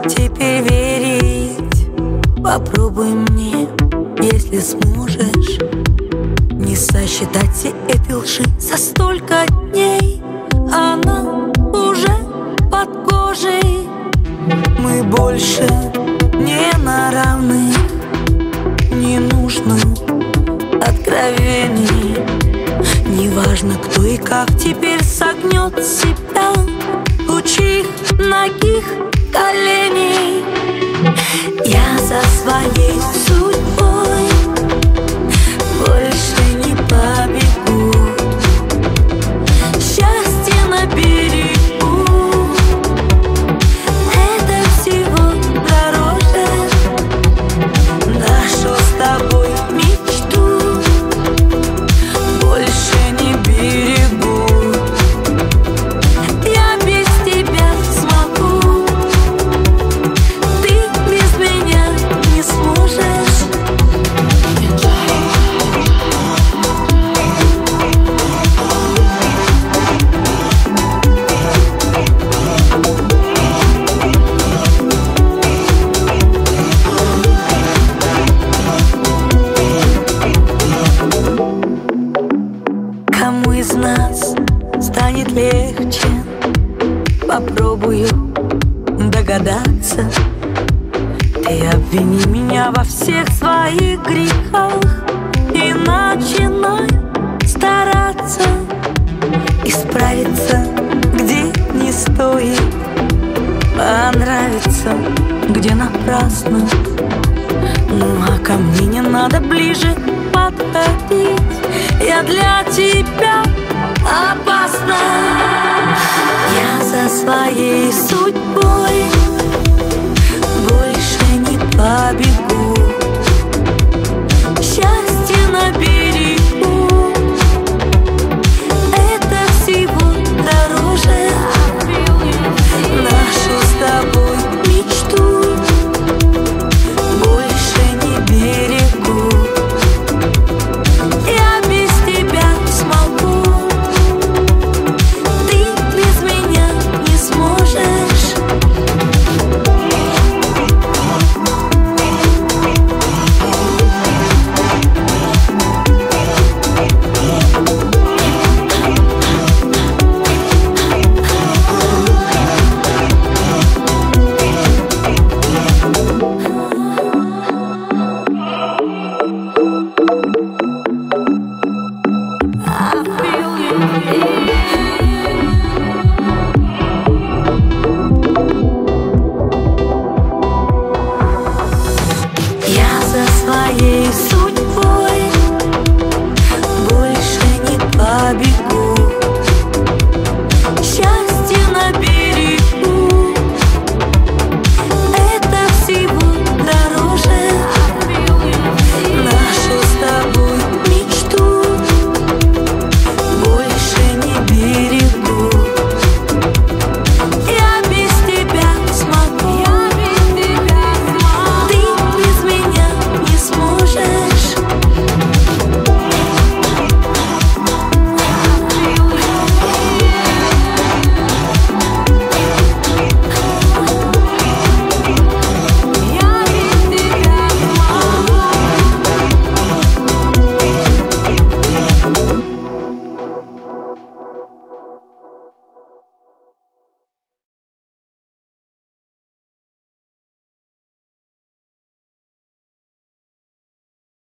теперь верить? Попробуй мне, если сможешь, не сосчитать все эти лжи за столько дней. Она уже под кожей. Мы больше не на равных, не нужно откровений. Неважно, кто и как теперь согнет себя у чьих ногих коленей. Я за своей судьбой больше не побегу. Счастье на берегу — это всего дороже нашу с тобой мечту. Больше не берегу. Я без тебя смогу, ты без меня не сможешь. Кому из нас станет легче? Попробую догадаться. Ты обвини меня во всех своих грехах и начинай стараться исправиться, где не стоит, понравиться, где напрасно. Ну а ко мне не надо ближе подходить, я для тебя опасна.